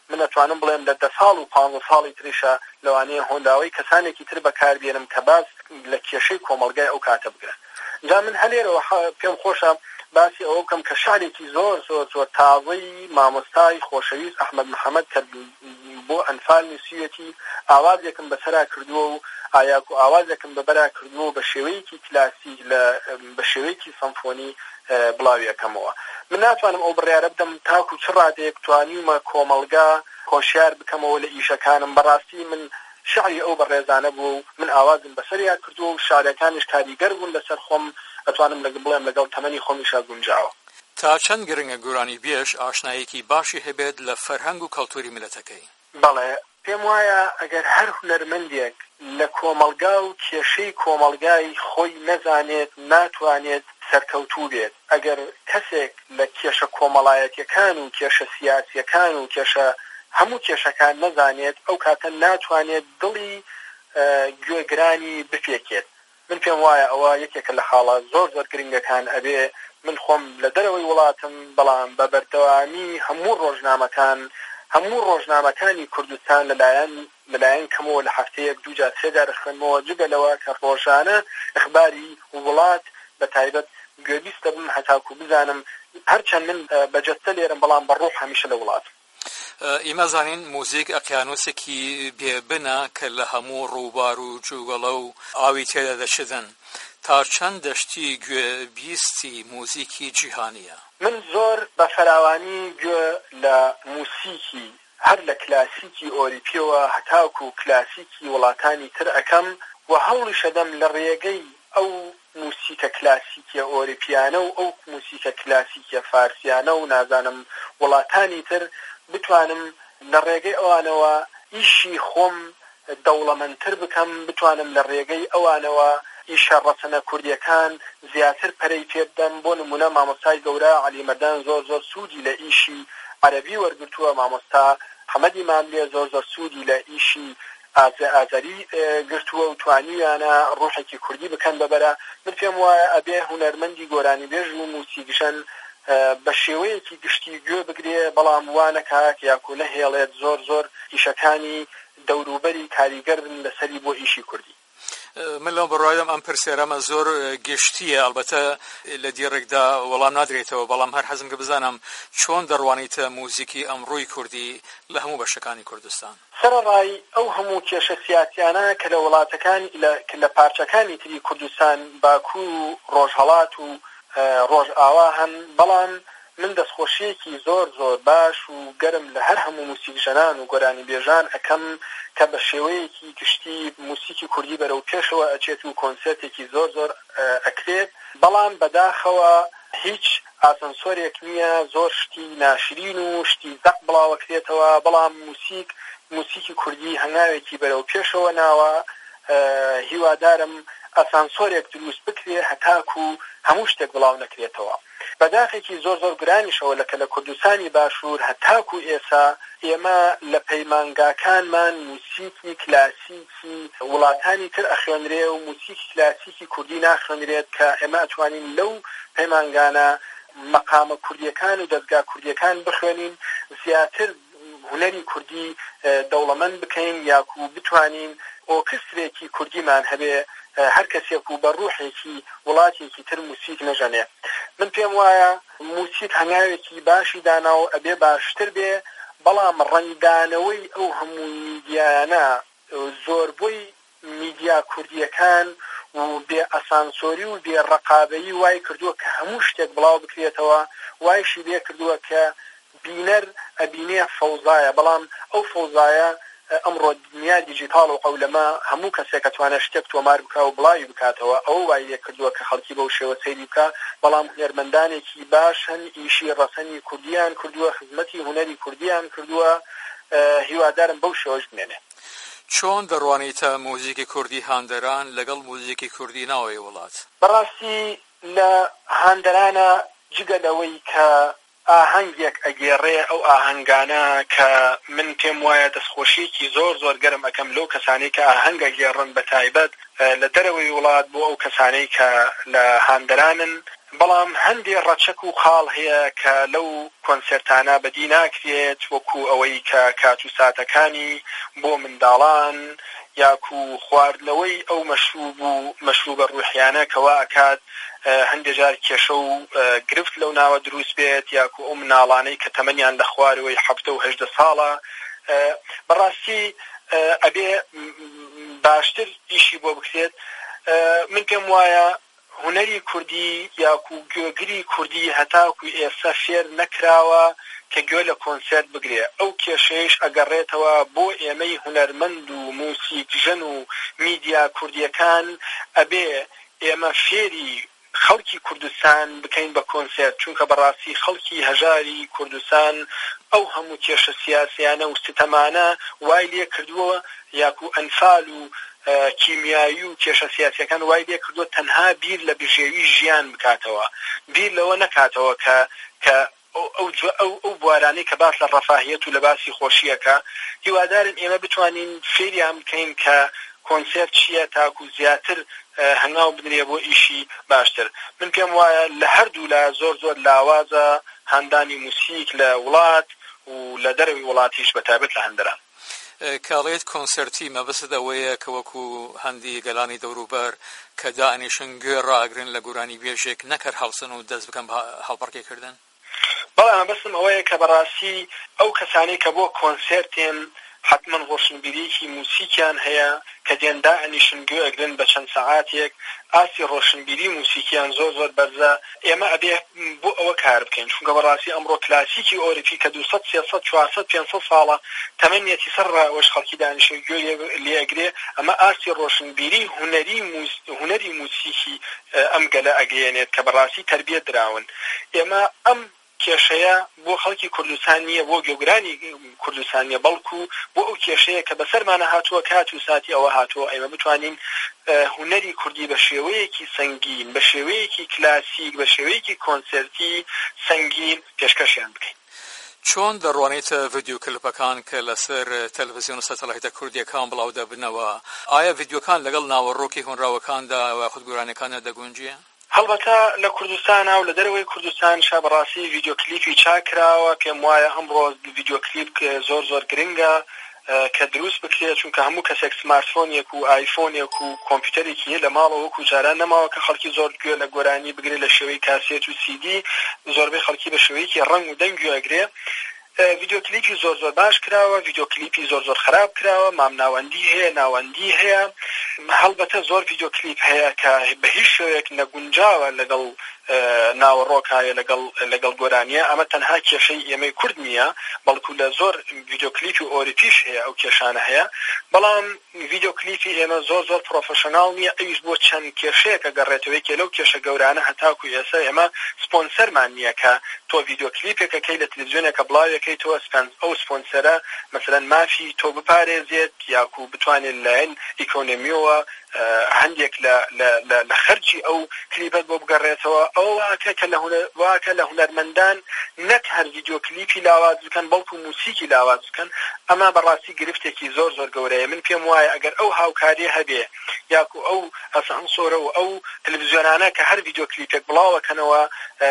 من ئەتوانم بڵێم لە دە ساڵ و پانزە ساڵی تریشە لەوانەیە هۆنداوەی کەسانێکی تر بەکاربێنم کە باس لە کێشەی کۆمەڵگای ئەو کاتە بگرن. جا من هەلێرەوە پێم خۆشە باسی ئەوە بکەم کە شارێکی زۆر زۆر زۆر تازەی مامۆستای خۆشەویست ئەحمەد محەممەد کە بۆ ئەنفال نووسیەتی ئاوازێکم بەسەرا کردووە و ئایا و ئاوازێکم بەبەرا کردووە بە شێوەیەکی کلاسی لە بە شێوەیەکی سەمفۆنی بڵاویەکەمەوە. من ناتوانم ئەو بڕیارە بدەم تاکو چ ڕادەیەک توانیمە کۆمەڵگا هۆشیار بکەمەوە لە ئیشەکانم. بەڕاستی من شعری ئەو بەڕێزانە بوو من ئاوازم بەسەریا کردووە و شارەکانیش کاریگەر بوون لەسەر خۆم ئەتوانم لەگە بڵێم لەگەڵ تەمەنی خۆمیشا گونجاوە. تا چەند گرنگە گۆرانی بێش ئاشنایەکی باشی هەبێت لە فەرهەنگ و کەڵتوری میلەتەکەی؟ بەڵێ پێم وایە ئەگەر هەر هونەرمەندێک لە کۆمەڵگا و کێشەی کۆمەڵگای خۆی نەزانێت ناتوانێت سەرکەوتوو بێت. ئەگەر کەسێک لە کێشە کۆمەڵایەتیەکان و کێشە سیاسیەکان و کێشە هەموو کێشەکان نەزانێت ئەو کاتە ناتوانێت دڵی گوێگرانی بپێکێت. من پێم وایە ئەوە یەکێکە لە حاڵە زۆر زۆر گرنگەکان ئەبێ. من خۆم لە دەرەوەی وڵاتم بەڵام بە بەردەوامی هەموو ڕۆژنامەکان هەموو ڕۆژنامەکانی کوردستان لەلایەن لەلایەن کەمەوە لە هەفتەیەک دووجار سێجار خوێنمەوە جگە لەوە کە ڕۆژانە ئەخباری وڵات بە تایبەت گوێبیستە بم هەتاکو بزانم هەرچەند من بەجەستە لێرم بەڵام بەڕوح هەمیشە لە وڵاتم. ئێمە زانین موزیک ئەقیانوسێکی بێبنە کە لە هەموو ڕووبار و جوگەڵە و ئاوی تێدا دەشدن. تا چەند دەشتی گوێبیستی موزیکی جیهانیە؟ من زۆر بە فراوانی گوێ لە موسیکی هەر لە کلاسیکی ئۆریپیەوە هەتاکو کلاسیکی وڵاتانی تر ئەەکەم و هەوڵی شەدەم لە ڕێگەی ئەو موسیکە کلاسیکیە ئۆریپیانە و ئەو موسیکە کلاسیکیە فارسیانە و نازانم وڵاتانی تر بتوانم لە ڕێگەی ئەوانەوە ئیشی خۆم دەوڵەمەندتر بکەم، بتوانم لە ڕێگەی ئەوانەوە ئیشە ڕەسەنە کوردیەکان زیاتر پەرەی پێبدەم. بۆ نمونە مامۆستای گەورە عەلی مەردان زۆر زۆر سوودی لە ئیشی عەرەبی وەرگرتووە، مامۆستا حەمەدی ماملێ زۆر زۆر سوودی لە ئیشی ئازەری گرتووە و توانیویانە ڕوحێکی کوردی بکەن بەبەرە. من پێم وایە ئەبێ هونەرمەندی گۆرانی بێژ و موسیقیشەن بە شێوەیەکی گشتی گوێ بگرێ بەڵام وانەکات یاکو نەهێڵێت زۆر زۆر ئیشەکانی دەوروبەری کاریگەر بن لەسەری بۆ ئیشی کوردی. من لەو بڕایدەم ئەم پرسیارەمە زۆر گشتیە، ئەلبەتە لە دیێڕێکدا وەڵام نادرێتەوە، بەڵام هەر حەزم کە بزانم چۆن دەڕوانیتە موزیکی ئەمڕۆی کوردی لە هەموو بەشەکانی کوردستان؟ سەرەڕای ئەو هەموو کێشە سیاسیانە کە لە وڵاتەکان لە پارچەکانی تری کوردستان باکوور و ڕۆژهەڵات و ڕۆژئاوا هەن، بەڵام من دەستخۆشیەکی زۆر زۆر باش و گەرم لە هەر هەموو موسیقیشەنان و گۆرانی بێژان ئەەکەم کە بە شێوەیەکی گشتی موسیقی کوردی بەرەو پێشەوە ئەچێت و کۆنسێرتێکی زۆر زۆر ئەکرێت، بەڵام بەداخەوە هیچ ئاسانسۆرێک نییە، زۆر شتی ناشرین و شتی زەق بڵاوەکرێتەوە، بەڵام موسیق موسیقی کوردی هەنگاوێکی بەرەو پێشەوە ناوە. هیوادارم ئاسانسۆرێک دروست بکرێ هەتاکو هەموو شتێک بڵاو نەکرێتەوە. بەداخێکی زۆر زۆر گرانیشەوە لەکە لە کوردستانی باشوور هەتاکو ئێسا ئێمە لە پەیمانگاکانمان موسیقی کلاسیکی وڵاتانی تر ئەخوێنرێ و موسیقی کلاسیکی کوردی ناخوێنرێت کە ئێمە ئەتوانین لەو پەیمانگانە مەقامە کوردیەکان و دەستگا کوردیەکان بخوێنین، زیاتر هونەری کوردی دەوڵەمەند بکەین یاکو بتوانین ئۆرکسترێکی کوردیمان هەبێ هەر کەسێک و بە ڕوحێکی وڵاتێکی تر موسیق نەژەنێ. من پێم وایە موسیق هەنگاوێکی باشی دانا و ئەبێ باشتر بێ، بەڵام ڕنگدانەوەی ئەو هەموو میدیانە زۆربووی میدیا کوردیەکان و بێ ئەسانسۆری و بێ ڕقابەیی وای کردووە کە هەموو شتێک بڵاو بکرێتەوە، وایشی بێ کردووە کە بینەر ئەبینێ فەوزایە، بەڵام ئەو فەوزایە ئەمڕۆ دنیا دیجیتال و قەولەمە هەموو کەسێک ئەتوانێت شتێک تۆمار بکە و بڵاوی بکاتەوە، ئەو وای لێ کردووە کە خەڵکی بەو شێوە سەیری بکە، بەڵام هونەرمەندانێکی باشن ئیشی ڕەسەنی کوردیان کردووە، خزمەتی هونەری کوردیان کردووە، هیوادارم بەو شێوەش بمێنێ. چۆن دەڕوانیتە موزیکی کوردی هاندەران لەگەڵ موزیکی کوردی ناوەی وڵات؟ بەڕاستی لە هاندەرانە جگە لەوەی کە ئاهەنگێک ئەگێڕێ ئەو ئاهەنگانە کە من پێم وایە دەستخۆشیەکی زۆر زۆر گەرم ئەەکەم لەو کەسانەی کە ئاهەنگە گێڕن بە تایبەت لە دەرەوەی وڵات بۆ ئەو کەسانەی کە لە هاندەرانن بەڵام هەندێک ڕەچەک و خاڵ هەیە کە لەو کۆنسێرتانە بەدی ناکرێت وەکو ئەوەی کە کات و ساتەکانی بۆ منداڵان یاکو خواردنەوەی ئەو مەشروب و مەشروبە ڕوحیانە کەوا ئەکات هەندێک جار کێشە و گرفت لەو ناوە دروست بێت یاکو ئەو مناڵانەی کە تەمەنیان لە خوارەوەی حەفتە و هەژدە ساڵە بەڕاستی ئەبێ باشتر ئیشی بۆ بکرێت. من پێم وایە هونەری کوردی یاکو گوێگری کوردی هەتاکو ئێستا فێر نەکراوە کە گوێ لە کۆنسێرت بگرێ. ئەو کێشەیەش ئەگەڕێتەوە بۆ ئێمەی هونەرمەند و موسیقیژن و میدیا کوردیەکان ئەبێ ئێمە فێری خەڵکی کوردستان بکەین بە کۆنسێرت، چونکە بەڕاستی خەڵکی هەژاری کوردستان ئەو هەموو کێشە سیاسیانە و ستەمانە وای لێ کردووە یاکو ئەنفال و کیمیایی و کێشە سیاسیەکان وای لێ کردووە تەنها بیر لە بژێوی ژیان بکاتەوە، بیر لەوە نەکاتەوە کە کە ئەو ئەو بوارانەی کە باس لە ڕەفاهیەت و لە باسی خۆشیەکە. هیوادارن ئێمە بتوانین فێریان بکەین کە کۆنسێرت چییە تاکو زیاتر هەنگاو بدرێ بۆ ئیشی باشتر. من پێم وایە لە هەردوو لا زۆر زۆر لاوازە هەندانی موسیق لە وڵات و لە دەروی وڵاتیش بەتابەت لە هەندران. کاڵێت کۆنسەرتی مەبەست ئەوەیە کە وەکو هەندی گەلانی دەوروبەر کە دائنیشن گوێ ڕاگرن لە گۆرانی بێژێک نەکەر هەڵسن و دەست بکەم هەڵبڕکێکردن. بەڵام بەسم ئەوەیە کە بەڕاستی ئەو کەسانی کە بۆ کۆنسێرتێن حتما ڕۆشنبیریکی موسیقیان هەیە کە دێن دائنیشن گوێ ئەگرن بە چەند سەعاتێک ئاسی ڕۆشنبیری موسیقیان زۆر زۆر بەرزە. ئێمە ئەبێ بۆ ئەوە کار بکەین، چونکە بەڕاستی ئەمڕۆ کلاسیکی ئۆروپی کە دووسەد سێسەد چوارسەد پێنجسەد ساڵە تەمەنیەتی سەر ڕاوەش خەڵکی دانیشن گوێ لێ ئەگرێ، ئەمە ئاسی ڕۆشنبیری هونەری هونەری موسیقی ئەم گەلە ئەگەیەنێت کە بەڕاستی تەربیەت دراون. ئێمە ئەم کێشەیە بۆ خەڵکی کوردستان نییە، بۆ گەورانی کوردستان نیە، بەڵکو بۆ ئەو کێشەیە کە بەسەرمانە هاتووە کات و ساتی ئەوە هاتووە ئێمە بتوانین هونەری کوردی بە شێوەیەکی سەنگین، بە شێوەیەکی کلاسیک، بە شێوەیەکی کۆنسەرتی سەنگین پێشکەشیان بکەین. چۆن دەڕوانێتە ڤیدیۆ کلیپەکان کە لەسەر تەلەڤیزیۆن و سەتەلایتە کوردیەکان بڵاو دەبنەوە؟ ئایا ڤیدیۆکان لەگەڵ ناوەڕۆکی هۆنراوەکاندا و خودگۆرانەکاندا دەگونجیە؟ هەڵبەتە لە کوردستانە و لە دەرەوەی کوردستان شا بەڕاستی ڤیدیۆ کلیپی چاکراوە. پێم وایە ئەمڕۆ ڤیدیۆ کلیپ زۆر زۆر گرنگە کە دروست بکرێت، چونکە هەموو کەسێک سمارتفۆنێک و ئایفۆنێک و کۆمپیوتەرێکی لە ماڵەوە وەکو جاران نەماوە کە خەڵکی زۆر گوێ لە گۆرانی بگرێت لە شێوەی کاسێت و سیدی، زۆربەی خەڵکی بە شێوەیەکی ڕنگ و دەنگ گوێ ئەگرێ. ڤیدیۆ کلیپی زۆر زۆر باش کراوە، ڤیدیۆ کلیپی زۆر زۆر خراپ کراوە، مام ناوەندی هەیە، ناوەندی هەیە. هەڵبەتە زۆر ڤیدیۆ کلیپ هەیە کە بە هیچ شێوەیەک نەگونجاوە لەگەڵ ناوەڕۆکایە لەگەڵ لەگەڵ گۆرانیە. ئەمە تەنها کێشەی ئێمەی کورد نییە، بەڵکو لە زۆر ڤیدیۆ کلیپی ئۆروپیش هەیە ئەو کێشانە هەیە. بەڵام ڤیدیۆ کلیپی ئێمە زۆر زۆر پرۆفێشناڵ نییە، ئەویش بۆ چەند کێشەیەکە گەڕێتەوەیکێ لەو کێشە گەورانە هەتاکو ئێستا ئێمە سپۆنسەرمان نییە کە تۆ ڤیدیۆ کلیپێکەکەی لە تەلەڤیزیۆنێکە بڵاوەکەیتەوە ئەو سپۆنسەرە مەسەلەن مافی تۆ بپارێزێت یاکو بتوانێت لایەن ئیکۆنۆمیەوە هەندێک لە خەرجی ئەو کلیپەت بۆ بگەڕێتەوە. ئەو واکە کە واکە لە هونەرمەندان نەک هەر ڤیدیۆ کلیپی لاواز بکەن بەڵکو موسیقی لاواز بکەن. ئەمە بەڕاستی گرفتێکی زۆر زۆر گەورەیە. من پێم وایە ئەگەر ئەو هاوکاری هەبێ یاکو ئەو ئەسانسۆرە و ئەو تەلەڤیزیۆنانە کە هەر ڤیدیۆ کلیپێک بڵاوەکەنەوە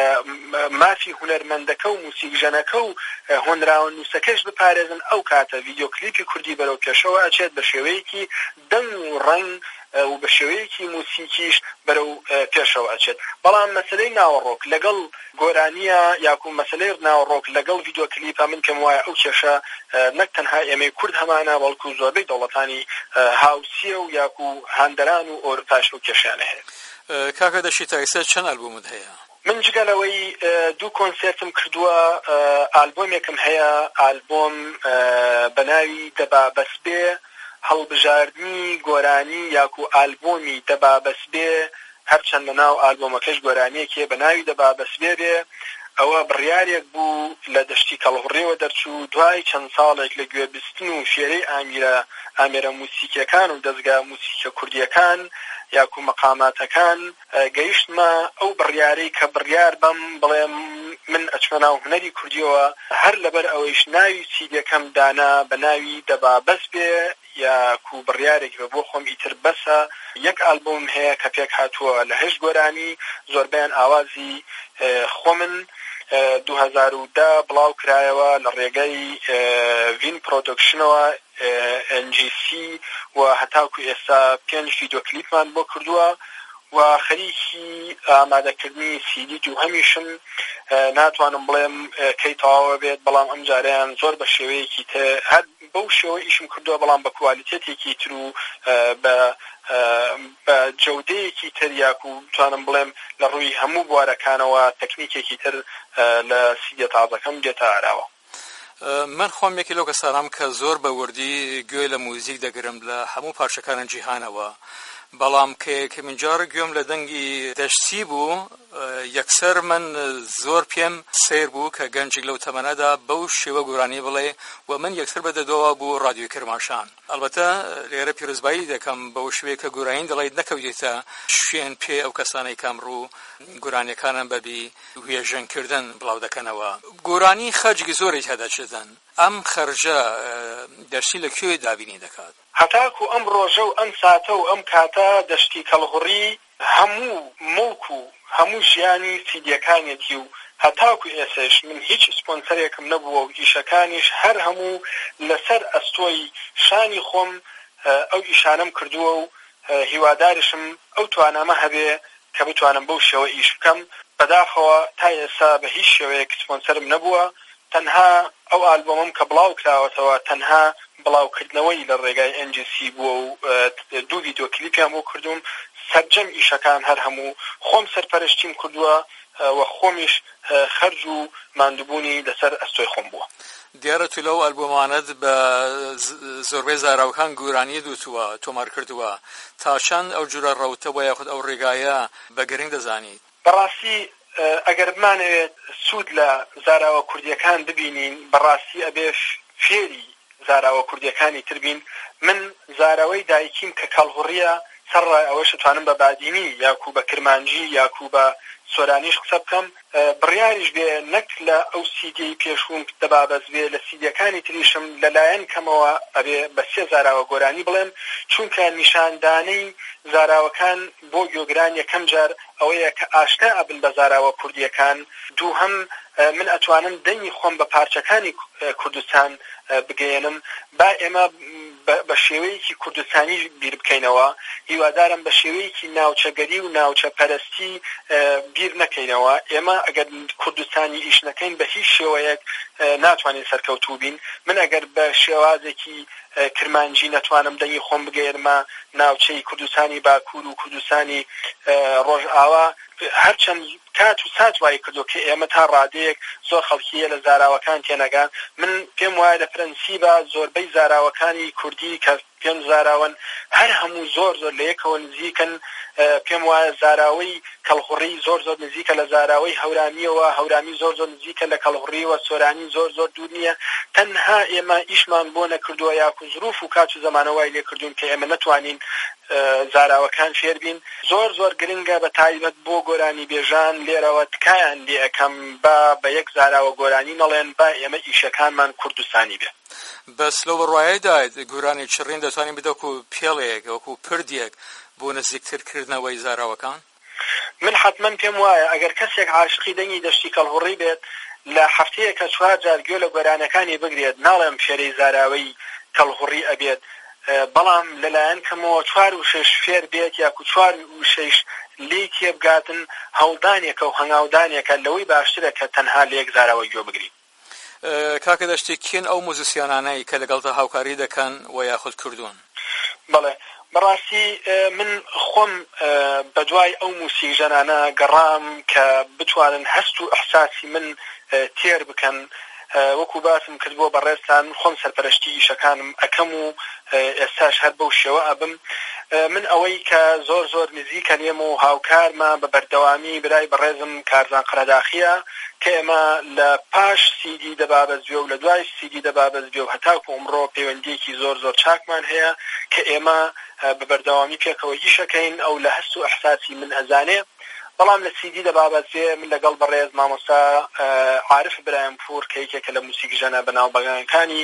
مافی هونەرمەندەکە و موسیقیژەنەکە و هۆنراوە نووسەکەش بپارێزن، ئەو کاتە ڤیدیۆ کلیپی کوردی بەرەو پێشەوە ئەچێت بە شێوەیەکی دەنگ و ڕنگ و بە شێوەیەکی موسیقیش بەرەو پێشەوە ئەچێت. بەڵام مەسلەی ناوەڕۆک لەگەڵ گۆرانیە یاکو مەسلەی ناوەڕۆک لەگەڵ ڤیدیۆ کلیپە من پێم وایە ئەو کێشە نەک تەنها ئێمەی کورد هەمانە بەڵکو زۆربەی دەوڵەتانی هاوسیە و یاکو هەندەران و ئۆروپاش و کێشیانە هەیە. کاکە دەشی تایسە چەند ئەلبومت هەیە؟ من جگەلەوەی دوو کۆنسێرتم کردووە، ئالبۆمێکم هەیە، ئالبۆم بە ناوی دەبا بەس بێ، هەڵبژاردننی گۆرانی یاکو ئالبۆمی دەبا بەس بێ، هەرچەند لە ناو ئالبۆمەکەش گۆرانیەکێ بە ناوی دەبا بەس بێ بێ. ئەوە بڕیارێک بوو لە دەشتی کەڵهوڕێوە دەرچوو دوای چەند ساڵێک لە گوێبستن و فێرەی ئامێرە ئامێرە موسیقیەکان و دەستگا موسیقە کوردیەکان یاکو مەقاماتەکان گەیشتمە ئەو بڕیارەی کە بڕیار بەم بڵێم من ئەچمە ناو هونەری کوردیەوە هەر لەبەر ئەوەیش ناوی سیدەکەم دانا بە ناوی دەبا بەس بێ یاکو بڕیارێکی بە بۆ خۆم ئیتر بەسە یەک ئالبۆم هەیە کە پێک هاتووە لە هەشت گۆرانی زۆربیان ئاوازی خۆمن دوو هەزار و دە بڵاو کرایەوە لە ڕێگەی ڤین پرۆدەکشنەوە ئەن جی سی و هەتاکو ئێستا پێنج ڤیدیۆ کلیپمان بۆ کردووە و خەریکی ئامادەکردنی سیدی دووهەمیشم ناتوانم بڵێم کەی تەواوە بێت بەڵام ئەم جاریان زۆر بە شێوەیەکی تر هەر بەو شێوە ئیشم کردووە بەڵام بە کوالیتێتێکی تر و بە بە جەودەیەکی تر یاکو توانم بڵێم لە ڕووی هەموو بوارەکانەوە تەکنیکێکی تر لە سیدیە تازەکەم دێتە ئاراوە. من خۆم یەکی لەو کەسانم کە زۆر بە وردی گوێ لە موزیک دەگرم لە هەموو پارچەکانە جیهانەوە، بەڵام کە من جار گوێم لە دەنگی دەشتی بوو یەکسەر من زۆر پێم سیر بوو کە گەنجێک لەو تەمەنەدا بەو شێوە گۆرانی بڵێ و من یەکسەر بەدەدەوە بوو ڕادیۆی کرماشان. ئەلبەتە لێرە پیرۆزبایی دەکەم بەو شوەیە کە گۆرانی دەڵێت نەکەوتێتە شوێن پێ ئەو کەسانەی کامڕوو گۆرانیەکانن بەبی وێژەنکردن بڵاو دەکەنەوە. گۆرانی خەرجی زۆری هەدەچدەن، ئەم خەرجە دەشتی لەکوێ دابینی دەکات؟ هەتاکو ئەم ڕۆژە و ئەم ساتە و ئەم کاتە دەشتی کەڵهوڕی هەموو مڵک و هەموو ژیانی سیدیەکانێتی و هەتاکو ئێسش من هیچ سپۆنسەرێکم نەبووە و ئیشەکانیش هەر هەموو لەسەر ئەستۆی شانی خۆم ئەو ئیشانەم کردووە و هیوادارشم ئەو توانامە هەبێ کە بتوانم بەو شێوە ئیش بکەم. بەداخەوە تا ئێستا بە هیچ شێوەیەک سپۆنسەرم نەبووە، تەنها ئەو ئالبۆمم کە بڵاو کراوەتەوە تەنها بڵاوکردنەوەی لە ڕێگای ئەن جی سی بووە و دوو ڤیدیۆ کلیپیان بۆ کردوم. سەرجەم ئیشەکان هەر هەموو خۆم سەرپەرشتیم کردووە و خۆمیش خەرج و ماندووبوونی لەسەر ئەستۆی خۆم بووە. دیارە تو لەو ئەلبۆمانت بە زۆربەی زاراوەکان گۆرانی دووتووە تۆمار کردووە، تا چەند ئەو جورە ڕەوتەوە یاخود ئەو ڕێگایە بە گرنگ دەزانیت؟ بەڕاستی ئەگەر بمانەوێت سوود لە زاراوە کوردیەکان ببینین بەڕاستی ئەبێ فێری زاراوە کوردیەکانی تربین. من زاراوەی دایکیم کە کەڵهوڕیە سەرڕای ئەوەش توانم بە بادینی یاکو بە کرمانجی یاکو بە سۆرانیش قسە بکەم، بڕیاریش بێ نەک لە ئەو سیدیەی پێشوم دەبابەز بێ لە سیدیەکانی تریشم لەلایەن کەمەوە ئەبێ بە سێ زاراوە گۆرانی بڵێم، چونکە نیشاندانەی زاراوەکان بۆ گوێگران یەکەم جار ئەوەیە کە ئاشنا ئەبن بە زاراوە کوردیەکان، دووهەم من ئەتوانم دەنگی خۆم بە پارچەکانی کوردستان بگەێنم. با ئێمە بە شێوەیەکی کوردستانی بیر بکەینەوە، هیوادارم بە شێوەیەکی ناوچەگەری و ناوچە پەرستی بیر نەکەینەوە. ئێمە ئەگەر کوردستانی ئیش نەکەین بە هیچ شێوەیەک ناتوانین سەرکەوتوو بین. من ئەگەر بە شێوازێکی کرمانجی نەتوانم دەنگی خۆم بگەێنمە ناوچەی کوردستانی باکوور و کوردستانی ڕۆژئاوا، هەرچەند کات و سات وای کردو کە ئێمە تا ڕادەیەک زۆر خەڵکیە لە زاراوەکان تێنەگان. من پێم وایە لە پرەنسیبە زۆربەی زاراوەکانی کوردی کە پێم زاراون هەر هەموو زۆر زۆر لە یەکەوە نزیکن. پێم وایە زاراوەی کەڵهوڕی زۆر زۆر نزیکە لە زاراوەی هەورامیەوە، هەورامی زۆر زۆر نزیکە لە کەڵهوڕیەوە، سۆرانی زۆر زۆر دوور نییە. تەنها ئێمە ئیشمان بۆ نەکردووە یاکو زروف و کات و زەمانەوای لێ کردوون کە ئێمە نەتوانین زاراوەکان فێر بین. زۆر زۆر گرنگە بە تایبەت بۆ گۆرانی بێژان لێرەوە تکایان لێ ئەەکەم با بە یەک زاراوە گۆرانی نەڵێن با ئێمە ئیشەکانمان کوردستانی بێ. بەس لەو بڕواایەدایت گۆرانی چڕین دەتوانین بدەک و پێڵەیەک وەکو پردێک بۆ نزیکترکردنەوەی زاراوەکان؟ من حتمما پێم وایە ئەگەر کەسێک عاشقی دەنگی دەشتی کەڵهوڕی بێت لە هەفتەیە کە چوار جار گوێ لە گۆرانەکانی بگرێت، ناڵێم فێرەی زاراوەی کەڵهوڕی ئەبێت، بەڵام لەلایەن کەمەوە چوار و شش فێر بێت یاکو چوار و شش لی تێبگاتن هەڵدانێکە و هەنگاودانێکە لەوەی باشترە کە تەنها لە یەک زاراوە گوێ بگریت. کاکە دەشتی کێن ئەو موزیسیانانەی کە لەگەڵتە هاوکاری دەکەن و یاخود کردوون؟ بەڵێ بەڕاستی من خۆم بە دوای ئەو موسیقژەنانە گەڕام کە بتوانن هەست و ئەحساسی من تێر بکەن. وەکو باسم کردبووە بەڕێستان خۆم سەرپەرشتی ئیشەکانم ئەەکەم و ئێستاش هەر بەو شێوە ئەبم. من ئەوەی کە زۆر زۆر نزیکە لێم و هاوکارمە بە بەردەوامی برای بەڕێزم کارزان قەرەداخیە کە ئێمە لە پاش سیدی دەبابەزبێ و لە دوای سیدی دەبابەزبێ و هەتاکو ئەمڕۆ پەیوەندیەکی زۆر زۆر چاکمان هەیە کە ئێمە بە بەردەوامی پێکەوە ئیشەکەین. ئەو لە هەست و ئەحساسی من ئەزانێ بەڵام لە سیدی دەبابەتێ من لەگەڵ بەڕێز مامۆستا عارف براهیمپور کە یەکێکە لە موسیقیژەنە بەناوبەکانی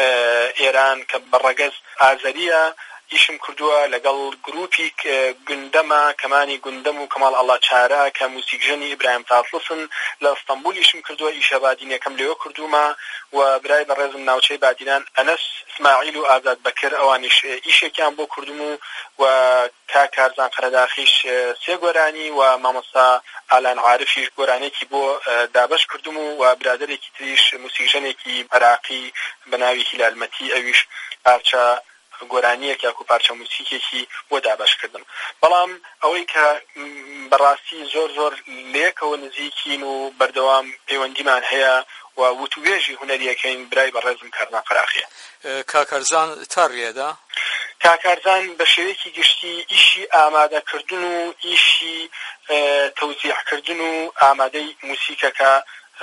ئێران کە بەڕەگەز ئازەریە ئیشم کردووە لەگەڵ گروپی گوندەمە کەمانی گوندەم و کەماڵ ئەڵڵا چارە کە موسیقیژەنی ئیبراهیم تاتڵسن لە ئەستەمبول ئیشم کردووە ئیشە بادینیەکەم لێوە کردومە و برای بەڕێزم ناوچەی بادینان ئەنەس اسماعیل و ئازاد بەکر ئەوانیش ئیشێکیان بۆ کردوم و کاکارزان قەرەداخیش سێ گۆرانی و مامۆستا ئالان عارفیش گۆرانێکی بۆ دابەش کردوم و برادێکی تریش موسیقیژەنێکی عێراقی بەناوی هیلالمەتی ئەویش پارچە گۆرانیەک یاکو پارچە موسیقێکی بۆ دابەش کردم. بەڵام ئەوەی کە بەڕاستی زۆر زۆر لێکەوە نزیکین و بەردەوام پەیوەندیمان هەیە و وتوێژی هونەریەکەین برای بەڕێزم کارنا فراخیە. کاکارزان تا ڕێدا؟ کاکارزان بە شێوەیەکی گشتی ئیشی ئامادەکردن و ئیشی تەوزیعکردن و ئامادەی موسیقەکە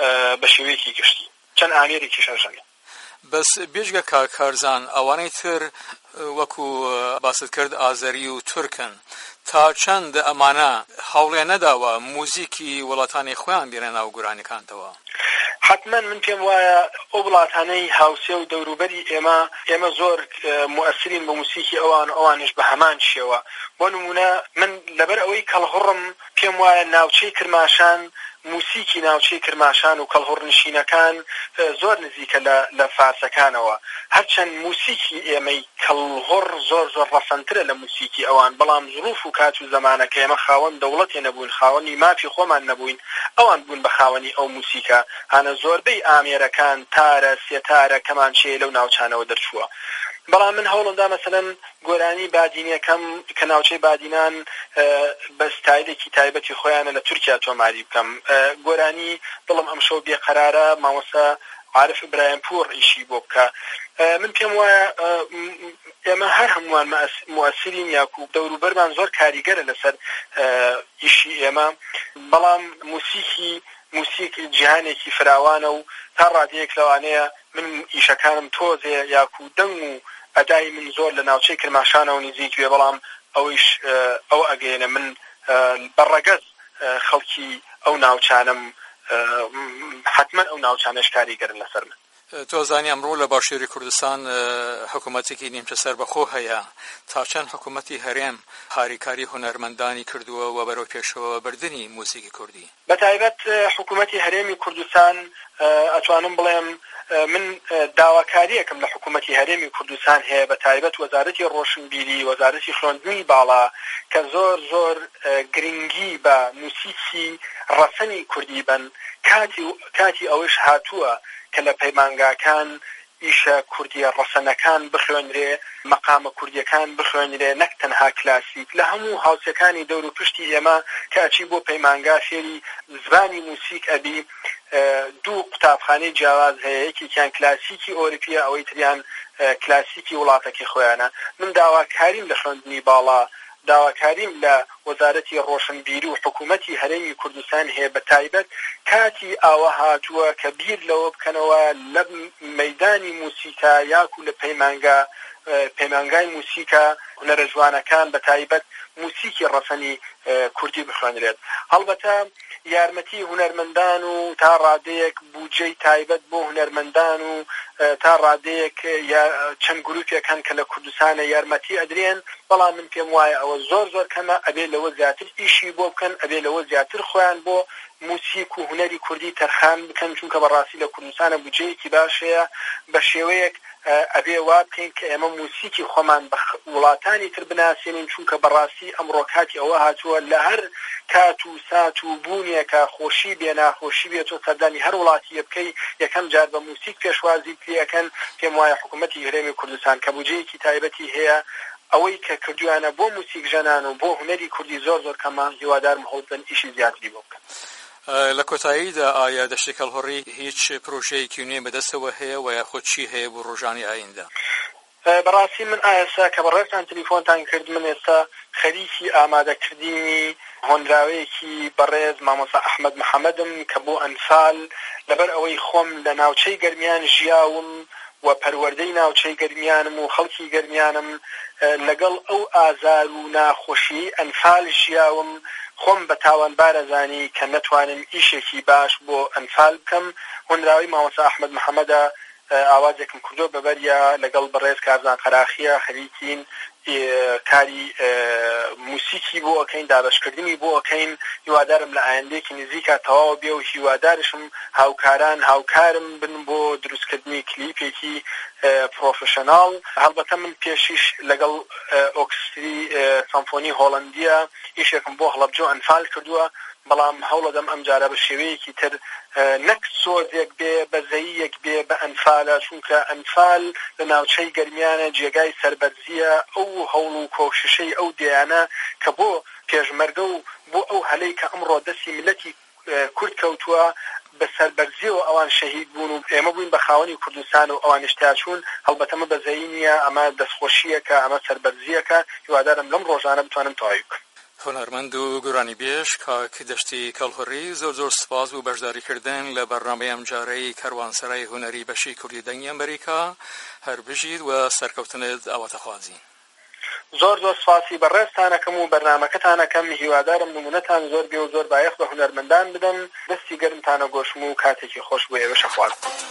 بە شێوەیەکی گشتی چەند ئامێرێکی شەژەنە. بەس بێژگە کاکارزان ئەوانەی تر وەکو باست کرد ئازەری و تورکن تا چەند ئەمانە هەوڵێ نەداوە موزیکی وڵاتانی خۆیان بێنە ناو گۆرانیەکانتەوە؟ حتما من پێم وایە ئەو وڵاتانەی هاوسێ و دەوروبەری ئێمە ئێمە زۆر مؤثرین بە موسیقی ئەوان ئەوانش بە هەمان شێوە. بۆ نمونە من لەبەر ئەوەی کەڵهوڕم پێم وایە ناوچەی کرماشان موسیقی ناوچەی کرماشان و کەڵهوڕنشینەکان زۆر نزیکە لە فارسەکانەوە، هەرچەند موسیقی ئێمەی کەڵهوڕ زۆر زۆر ڕەسەنترە لە موسیقی ئەوان، بەڵام ظروف و کات و زەمانەکە ئێمە خاوەن دەوڵەتێ نەبوون، خاوەنی مافی خۆمان نەبووین، ئەوان بوون بە خاوەنی ئەو موسیقە. هانە زۆربەی ئامێرەکان تارە سێتارە کەمانچێ لەو ناوچانەوە دەرچووە. بەڵام من هەوڵمدا مەسەلەن گۆرانی بادینیەکەم کە ناوچەی بادینان بە ستایلێکی تایبەتی خۆیانە لە تورکیا تۆماری بکەم. گۆرانی دڵم ئەمشەو بێقەرارە مامۆستا عارف براهیمپور ئیشی بۆ بکە. من پێم وایە ئێمە هەر هەمووان مؤثرین یاکو دەوروبەرمان زۆر کاریگەرە لەسەر ئیشی ئێمە، بەڵام موسیقی موسیق جیهانێکی فراوانە و تا ڕادەیەک لەوانەیە من ئیشەکانم تۆزێ یاکو دەنگ و ئەدای من زۆر لە ناوچەی کرماشانەوە نزیک وێ، بەڵام ئەویش ئەو ئەگەێنە من بەڕەگەز خەڵکی ئەو ناوچانم حتما ئەو ناوچانەش کاریگەرن لەسەر من. تۆزانی ئەمڕۆ لە باشووری کوردستان حکوومەتێکی نیمچە سەربەخۆ هەیە، تا چەند حکوومەتی هەرێم هاریکاری هونەرمەندانی کردووە و بەرەو پێشەوە بردننی موسیقی کوردی؟ بەتایبەت حکوومەتی هەرێمی کوردستان ئەتوانم بڵێم من داواکاریەکەم لە حکوومەتی هەرێمی کوردستان هەیە، بەتایبەت وەزارەتی ڕۆشنبیری، وەزارەتی خوێندنی باڵا کە زۆر زۆر گرنگی بە موسیقی ڕەسەنی کوردی بن، کاتی کاتی ئەوش هاتووە کە لە پەیمانگاکان ئیشە کوردیە ڕەسەنەکان بخوێنرێ، مەقامە کوردیەکان بخوێنرێ، نەک تەنها کلاسیک. لە هەموو هاوسەکانی دەور و پشتی ئێمە کاچی بۆ پەیمانگا فێری زبانی موسیق ئەبی. دوو قوتابخانەی جیاواز هەیە، یەکێکیان کلاسیکی ئۆروپیە، ئەوەی تریان کلاسیکی وڵاتێکی خۆیانە. من داواکاریم لە خوێندنی باڵا، داواکاریم لە وەزارەتی ڕۆشنبیری و حکوومەتی هەرێمی کوردستان هەیە، بە تایبەت کاتی ئاوە هاتووە کە بیر لەوە بکەنەوە لە مەیدانی موسیقا یاکو لە پەیمانگا پەیمانگای موسیقا هونەرە جوانەکان بە تایبەت موسیقی ڕەسەنی کوردی بخوێنرێت. هەڵبەتە یارمەتی هونەرمەندان و تا ڕادەیەک بودجەی تایبەت بۆ هونەرمەندان و تا ڕادەیەک چەند گروپێک هەن کە لە کوردستانە یارمەتی ئەدرێن، بەڵام من پێم وایە ئەوە زۆر زۆر کەمە، ئەبێ لەوە زیاتر ئیشی بۆ بکەن، ئەبێ لەوە زیاتر خۆیان بۆ موسیق و هونەری کوردی تەرخان بکەن، چونکە بەڕاستی لە کوردستانە بودجەیەکی باش هەیە. بە شێوەیەک ئەبێ وا بکەین کە ئێمە موسیقی خۆمان بە وڵاتانی تر بناسیێنین، چونکە بەڕاستی ئەمڕۆ کاتی ئەوە هاتووە لە هەر کات و سات و بوونیەکە خۆشی بێ ناخۆشی بێت و سەردانی هەر وڵاتیە بکەی یەکەم جار بە موسیق پێشوازی پێەکەن. پێم وایە حکوومەتی هەرێمی کوردستان کە بودجەیەکی تایبەتی هەیە، ئەوەی کە کردویانە بۆ موسیق ژەنان و بۆ هونەری کوردی زۆر زۆر کەمە، هیوادارم هەوڵ ئیشی زیاتری بۆ بکەن. لە کۆتاییدا ئایا دەشتی کەڵهوڕی هیچ پرۆژەیەکی نوێ بەدەستەوە هەیە و یاخۆ چی هەیە بۆ ڕۆژانی ئایندا؟ بەڕاستی من ئایسا کە بەڕێستان تەلیفۆنتان کرد، من ئێستا خەریکی ئامادەکردنی هۆنراوەیەکی بەڕێز مامۆستا ئەحمەد محەممەدم کە بۆ ئەنفال لەبەر ئەوەی خۆم لە ناوچەی گەرمیان ژیاوم و پەروەردەی ناوچەی گەرمیانم و خەڵکی گەرمیانم، لەگەڵ ئەو ئازار و ناخۆشی ئەنفال ژیاوم خۆم بە تاوانبارە زانی کە نەتوانم ئیشێکی باش بۆ ئەنفال بکەم. هۆنراوی مامۆستا ئەحمەد محەممەدە ئاوازێکم کردو بەبەریا لەگەڵ بەڕێز کارزان قەراخیە خەریکین کاری موسیقی بۆ ئەەکەین دابەشکردنی بۆ ئەەکەین هیوادارم لە ئایندێکی نزیکە تەواو بێ و هیوادارشم هاوکاران هاوکارم بن بۆ دروستکردنی کلیپێکی پرۆفشناڵ. هەڵبەتە من پێشیش لەگەڵ ئۆکستری سەمفۆنی هۆڵندیە ئیشێکم بۆ هەڵەبجۆ ئەنفال کردووە، بەڵام هەوڵەدەم ئەم جارە بە شێوەیەکی تر نەک سۆزێک بێ بە زەییەک بێ بە ئەنفالە، چونکە ئەنفال لە ناوچەی گەرمیانە جێگای سەربەرزیە ئەو هەوڵ و کۆششەی ئەو دیانە کە بۆ پێشمەرگە و بۆ ئەو هەلەی کە ئەمڕۆ دەستی ملەتی کورد کەوتووە بە سەربەرزیەوە ئەوان شەهید بوون و ئێمە بووین بە خاوەنی کوردستان و ئەوانش تاچوون. هەڵبەتەمە بەزەیی نییە، ئەمە دەستخۆشیەکە، ئەمە سەربەرزیەکە. هیوادارم لەم ڕۆژانە بتوانم تەواوی بکەم. هۆنەرمەند و گۆرانی بێش کاک دەشتی کەڵهوڕی، زۆر زۆر سپاس بۆ بەشداریکردن لە بەرنامەی ئەم جارەی کاروانسەرای هونەری بەشی کوردی دەنگی ئەمریکا. هەر بژیت و سەرکەوتنت ئەوەتەخوازی. زۆر زۆر سپاسی بەڕێزتانەکەم و بەرنامەکەتانەکەم. هیوادارم نمونەتان زۆر بێ و زۆر بایەخ بە هونەرمەندان بدەن. دەستی گەرمتانە گۆشم و کاتێکی خۆش بۆ ئێوەش ئەخوازم.